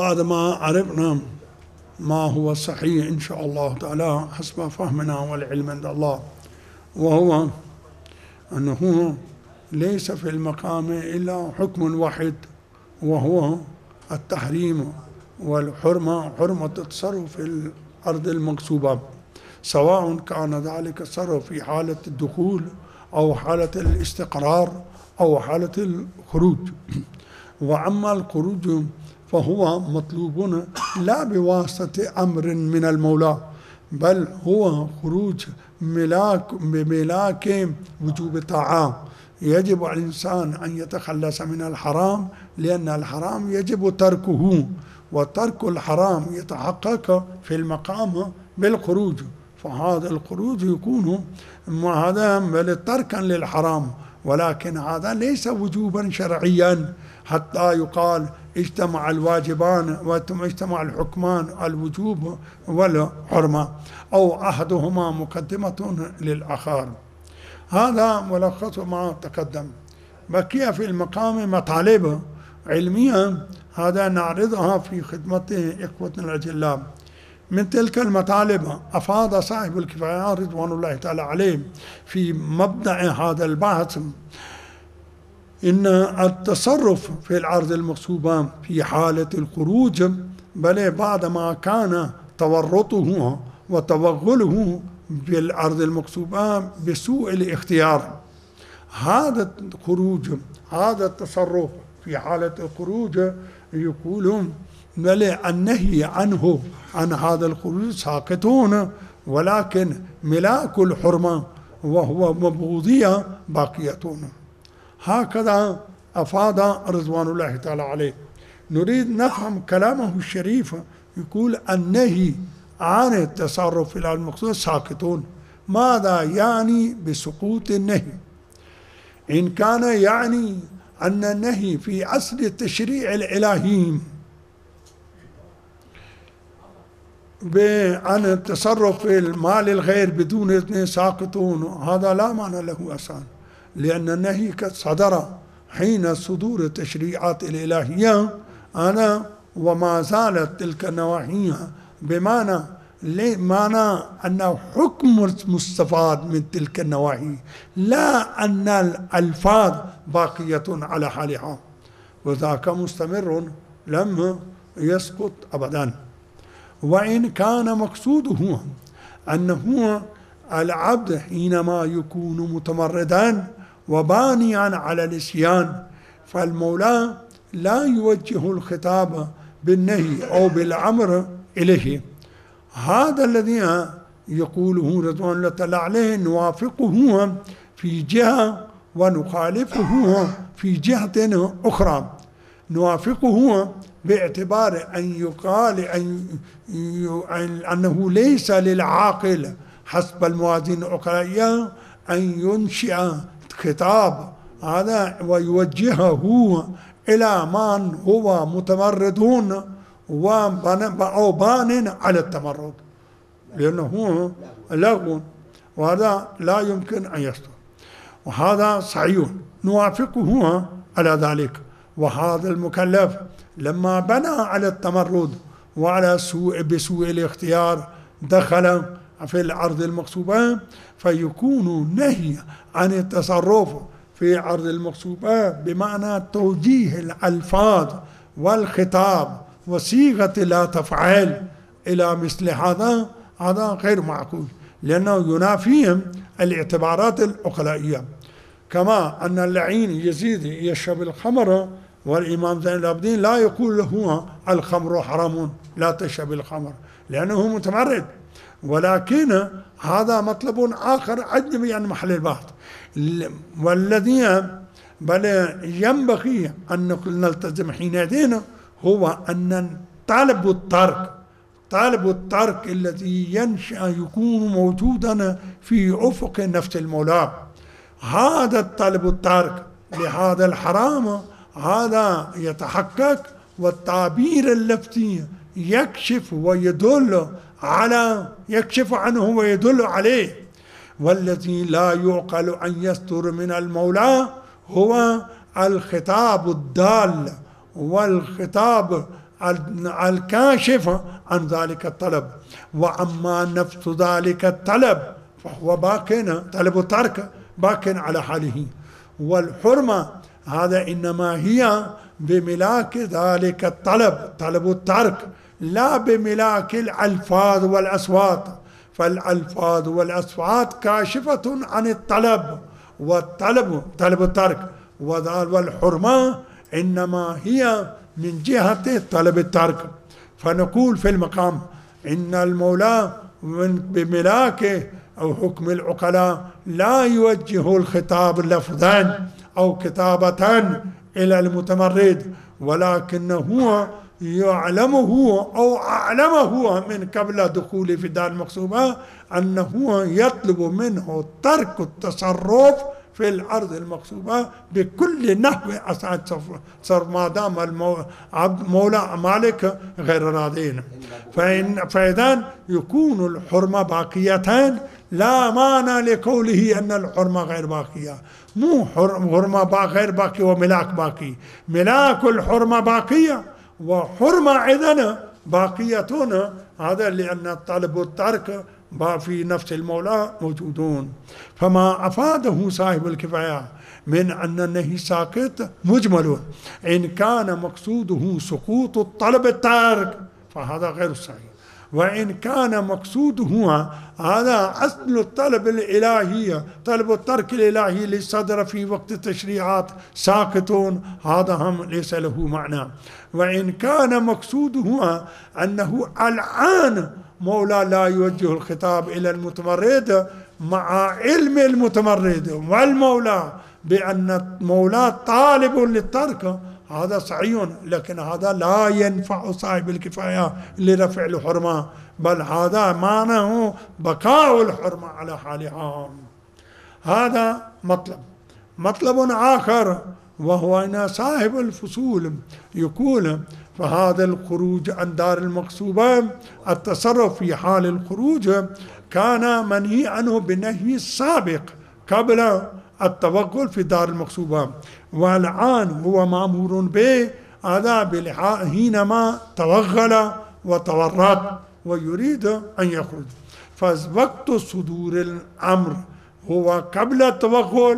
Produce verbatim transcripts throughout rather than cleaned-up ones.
بعد ما عرفنا ما هو الصحيح إن شاء الله تعالى حسب فهمنا والعلم عند الله، وهو أنه ليس في المقام إلا حكم واحد، وهو التحريم والحرمة، حرمة التصرف في الأرض المغصوبة، سواء كان ذلك التصرف في حالة الدخول أو حالة الاستقرار أو حالة الخروج. وأما الخروج فهو مطلوب لا بواسطة أمر من المولى، بل هو خروج ملاك بملاك وجوب طاعة. يجب على الإنسان أن يتخلص من الحرام، لأن الحرام يجب تركه، وترك الحرام يتحقق في المقام بالخروج، فهذا الخروج يكون هذا تركا للحرام، ولكن هذا ليس وجوبا شرعيا حتى يقال اجتمع الواجبان واجتمع الحكمان الوجوب والحرمة، أو أحدهما مقدمة للآخر. هذا ملخص ما تقدم. بقي في المقام مطالب علمية هذا نعرضها في خدمة إخوتنا الأجلاء. من تلك المطالب أفاد صاحب الكفاية رضوان الله تعالى عليه في مبدأ هذا البحث إن التصرف في الأرض المغصوبة في حالة الخروج، بل بعدما كان تورطه وتوغله في الأرض المغصوبة بسوء الاختيار، هذا الخروج هذا التصرف في حالة الخروج يقولون بل النهي عنه عن هذا الخروج ساقطون، ولكن ملاك الحرمة وهو مبغوضية باقيتون. هكذا أفاد رضوان الله تعالى عليه. نريد نفهم كلامه الشريف، يقول النهي عن التصرف في الأرض المغصوبة ساقطون. ماذا يعني بسقوط النهي؟ إن كان يعني أن النهي في أصل التشريع الإلهي عن التصرف في المال الغير بدون إذن ساقطون، هذا لا معنى له أصلا، لأن النهي قد صدر حين صدور التشريعات الإلهية أنا وما زالت تلك النواحي بمعنى معنى أنه حكم مستفاد من تلك النواحي، لا أن الألفاظ باقية على حالها، وذاك مستمر لم يسقط أبدا. وإن كان مقصوده أنه العبد حينما يكون متمردا وبانيا على الإسيان، فالمولى لا يوجه الخطاب بالنهي أو بالأمر إليه. هذا الذي يقوله رضوان الله تعالى عليه نوافقه في جهة ونخالفه في جهة أخرى. نوافقه باعتبار أن يقال أن أنه ليس للعاقل حسب الموازين العقلائية أن ينشئ خطاب هذا ويوجهه إلى من هو متمردون أو بان على التمرد، لأنه لغو، وهذا لا يمكن أن يصدر، وهذا صحيح نوافقه على ذلك. وهذا المكلف لما بنى على التمرد وعلى سوء بسوء الاختيار دخل في الأرض المغصوبة، فيكون نهي عن التصرف في أرض المغصوبة بمعنى توجيه الألفاظ والخطاب وصيغة لا تفعل إلى مثل هذا، هذا غير معقول، لأنه ينافيهم الاعتبارات العقلائية. كما أن اللعين يزيد يشرب الخمر، والإمام زين العابدين لا يقول له الخمر حرام لا تشرب الخمر لأنه متمرد، ولكن هذا مطلب آخر أجنبي عن محل البحث. والذي بل ينبغي أن نلتزم حينئذ هو أن طالب الترك طالب الترك الذي ينشأ يكون موجودا في أفق نفس المولى، هذا الطالب الترك لهذا الحرام هذا يتحقق، والتعبير اللفظي يكشف ويدل على يكشف عنه ويدل عليه. والذي لا يعقل أن يصدر من المولى هو الخطاب الدال والخطاب الكاشف عن ذلك الطلب. وأما نفس ذلك الطلب فهو باق، طلب الترك باق على حاله. والحرمة هذا إنما هي بملاك ذلك الطلب، طلب الترك، لا بملاك الألفاظ والأصوات. فالألفاظ والأصوات كاشفة عن الطلب، والطلب طلب الترك، والحرمة إنما هي من جهة طلب الترك. فنقول في المقام إن المولى بملاكه أو حكم العقلاء لا يوجه الخطاب لفظا أو كتابة إلى المتمرد، ولكنه يعلمه أو أعلمه من قبل دخوله في دار المقصوبة أنه يطلب منه ترك التصرف في الأرض المقصوبة بكل نحو أسعد صرف ما دام المولى مالك غير راضين. فإن فإذا يكون الحرمة باقيتان، لا معنى لقوله أن الحرمة غير باقية. مو حرمة غير باقية وملاك باقي، ملاك الحرمة باقية وحرمة إذن باقيتون. هذا لأن طلب الترك في نفس المولى موجودون. فما أفاده صاحب الكفاية من أن النهي ساقط مجمل، إن كان مقصوده سقوط الطلب الترك فهذا غير صحيح. وإن كان مقصوده هذا أصل الطلب الإلهي، طلب الترك الإلهي للصدر في وقت التشريعات ساقطون، هذا هم ليس له معنى. وإن كان مقصوده أنه الآن مولى لا يوجه الخطاب إلى المتمرد مع علم المتمرد والمولى بأن المولى طالب للترك، هذا صحيح، لكن هذا لا ينفع صاحب الكفاية لرفع الحرمة، بل هذا معناه بقاء الحرمة على حالها. هذا مطلب. مطلب آخر وهو أن صاحب الفصول يقول فهذا الخروج عن دار المقصوبة، التصرف في حال الخروج كان منهي عنه بالنهي السابق قبل التوغل في دار المقصوبة، والآن هو مأمور به هذا حينما توغل وتورط ويريد أن يخرج. فوقت صدور الأمر هو قبل التوغل،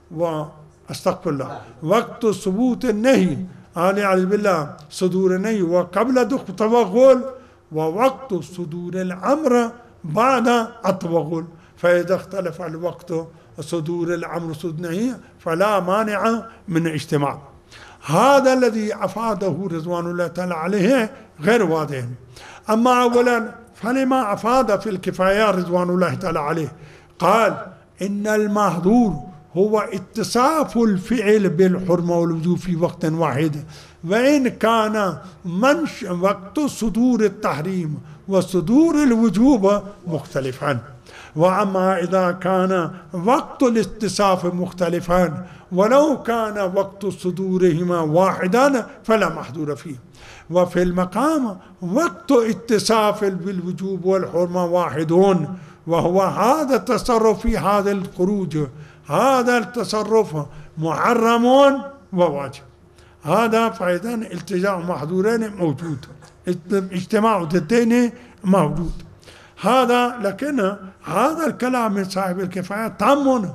واستغفر الله، وقت ثبوت النهي أعوذ بالله صدور النهي وقبل التوغل، ووقت صدور الأمر بعد التوغل. فإذا اختلف الوقت صدور الأمر صدور النهي فلا مانع من اجتماع. هذا الذي أفاده رضوان الله تعالى عليه غير واضح. أما أولا فلما أفاد في الكفاية رضوان الله تعالى عليه؟ قال إن المحظور هو اتصاف الفعل بالحرمة والوجوب في وقت واحد، وإن كان منش وقت صدور التحريم وصدور الوجوب مختلفا. وأما إذا كان وقت الاتصاف مختلفا ولو كان وقت صدورهما واحدا فلا محظور فيه. وفي المقام وقت اتصاف بالوجوب والحرمة واحدون، وهو هذا التصرف في هذا الخروج، هذا التصرف محرم وواجب. هذا فإذا التجاء محظورين موجود، اجتماع ضدين موجود. هذا لكن هذا الكلام من صاحب الكفاية تام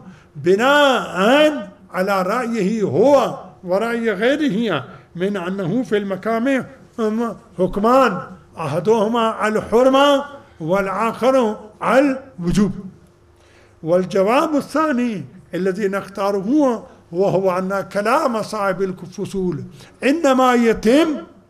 بناء على رأيه هو ورأي غيره من أنه في المقام حكمان، أحدهما الحرمة والآخر الوجوب. والجواب الثاني الذي نختاره وهو أن كلام صاحب الفصول إنما يتم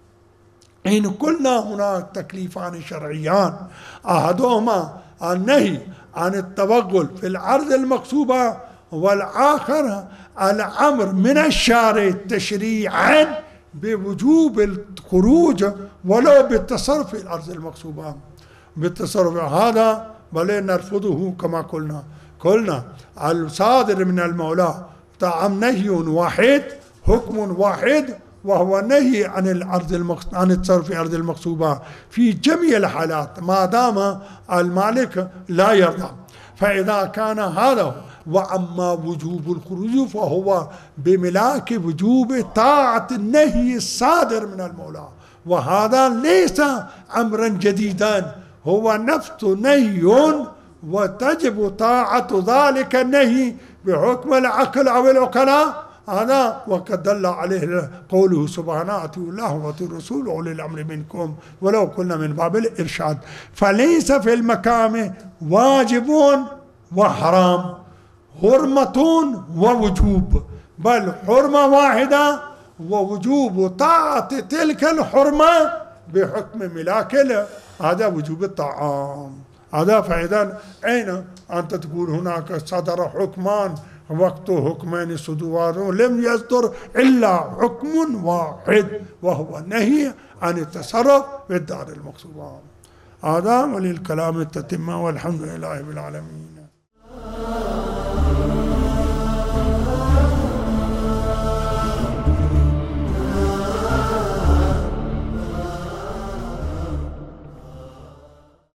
إن قلنا هناك تكليفان شرعيان، أحدهما النهي عن التوغل في الأرض المقصوبة، والآخر الأمر من الشارع تشريعا بوجوب الخروج ولو بالتصرف في الأرض المقصوبة. بالتصرف هذا بل نرفضه كما قلنا قلنا الصادر من المولى طعم نهي واحد حكم واحد، وهو النهي عن الأرض المقصوبة، عن التصرف في الأرض المقصوبة في جميع الحالات ما دام المالك لا يرضى. فإذا كان هذا، وأما وجوب الخروج فهو بملاك وجوب طاعة النهي الصادر من المولى، وهذا ليس أمرا جديدا، هو نفس نهي وتجب طاعة ذلك النهي بحكم العقل أو العقلاء. هذا وقد دل عليه قوله سبحانه أطيعوا الله وأطيعوا الرسول وأولي الأمر منكم ولو كنا من باب الإرشاد. فليس في المكان واجب وحرام، حرمة ووجوب، بل حرمة واحدة ووجوب طاعة تلك الحرمة بحكم ملاك هذا وجوب الطعام. هذا فإذا أين أنت تقول هناك صدر حكمان وقت حكمان صدور، لم يصدر إلا حكم واحد وهو النهي عن التصرف في الدار المقصودة. هذا وللكلام التتمة والحمد لله رب العالمين.